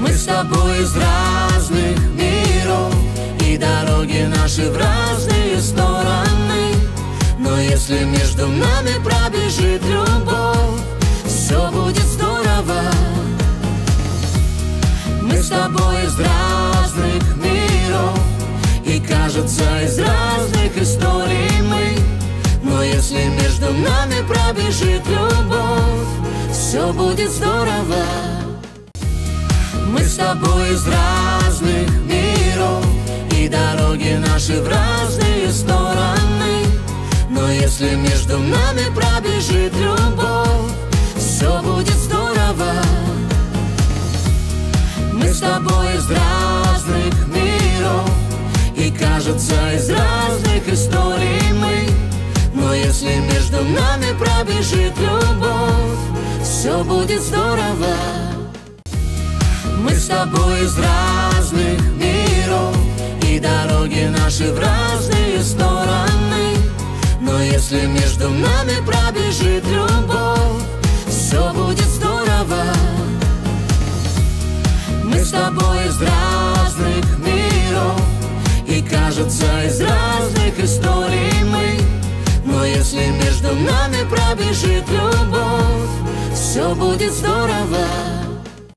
Мы с тобой из разных миров, и дороги наши в разные стороны. Но если между нами пробежит любовь, все будет здорово. Мы с тобой из разных миров, и кажется, из разных историй мы. Но если между нами пробежит любовь, все будет здорово. Мы с тобой из разных миров, и дороги наши в разные стороны. Но если между нами пробежит любовь, все будет здорово. Мы с тобой из разных миров, и кажется, из разных историй мы. Но если между нами пробежит любовь, все будет здорово. Мы с тобой из разных миров, и дороги наши в разные стороны. Но если между нами пробежит любовь, все будет здорово. Мы с тобой из разных миров, и кажется, из разных историй мы. Но если между нами пробежит любовь, все будет здорово.